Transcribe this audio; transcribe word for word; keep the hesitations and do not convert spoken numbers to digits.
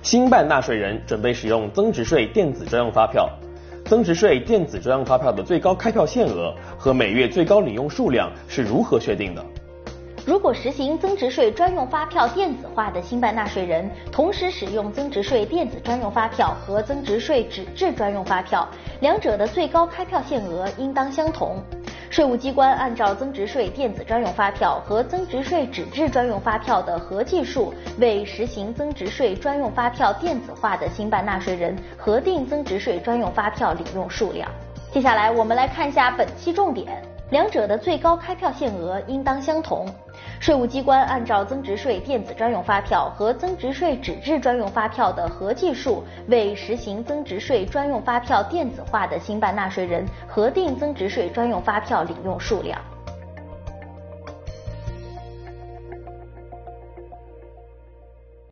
新办纳税人准备使用增值税电子专用发票。增值税电子专用发票的最高开票限额和每月最高领用数量是如何确定的？ 如果实行增值税专用发票电子化的新办纳税人，同时使用增值税电子专用发票和增值税纸质专用发票，两者的最高开票限额应当相同。税务机关按照增值税电子专用发票和增值税纸质专用发票的合计数，为实行增值税专用发票电子化的新办纳税人核定增值税专用发票领用数量。接下来我们来看一下本期重点，两者的最高开票限额应当相同。税务机关按照增值税电子专用发票和增值税纸质专用发票的合计数，为实行增值税专用发票电子化的新办纳税人核定增值税专用发票领用数量。